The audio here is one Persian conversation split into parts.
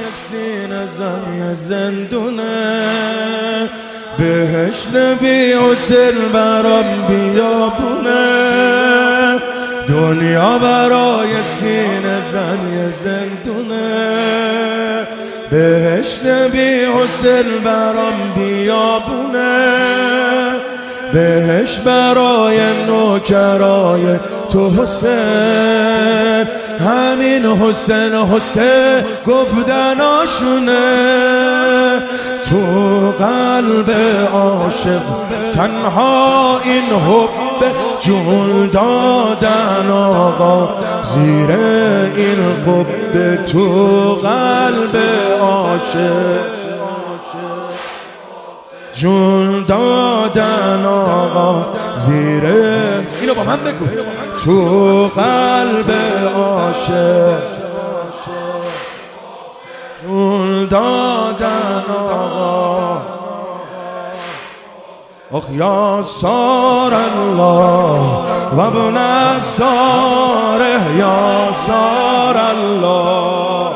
سینه زن زندونه، بهشت بی حسن برام بیابونه، دنیا برای سینه زن زندونه، بهشت بی حسن برام بیابونه، بهشت برای نوکرای تو حسین، همین حسین حسین گفتناشونه، تو قلب عاشق تنها این حب جون دادن آقا، زیر این قبه تو قلب عاشق جون دادن آقا، زیر اینو با من بگو، تو قلب عاشق جون دادن آقا. آخ یا سار الله و ابن ساره، یا سار الله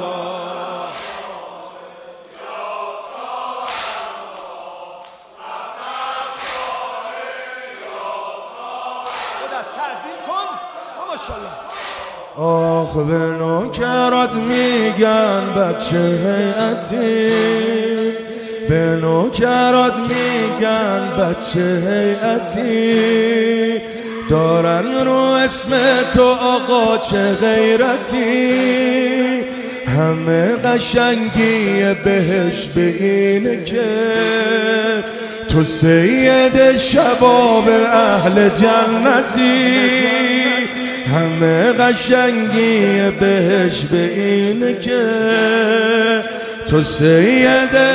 آخ به نوکرات میگن بچه هیئتی، به نوکرات میگن بچه هیئتی، دارن رو اسم تو آقا چه غیرتی، همه قشنگی بهش به اینه که تو سید شباب اهل جنتی، همه قشنگی بهش به اینه که تو سیده.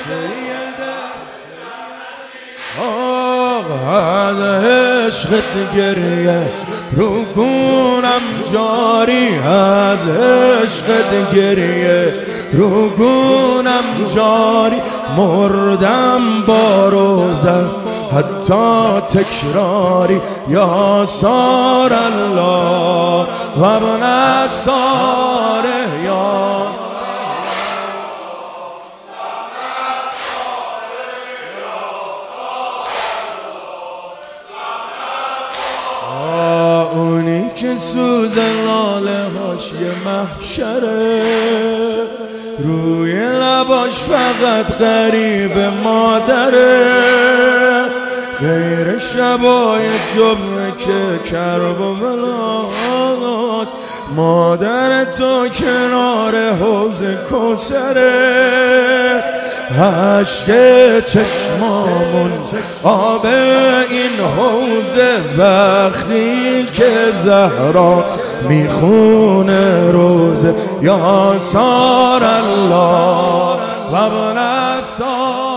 آقا از عشقت گریه رو گونم جاری، از عشقت گریه رو گونم جاری، مردم با روزم حتی تکراری، یا سار الله و ابن ساره، یا اونی که سوز لاله هاش یه محشره، روی لباش فقط غریب مادره، غیر شبای جمعه که کرب و بلاست، مادر تو کنار حوض کوثره، اشک چشمامون آب این حوض، وقتی که زهرا میخونه روزه، یا سار الله و ابن سار.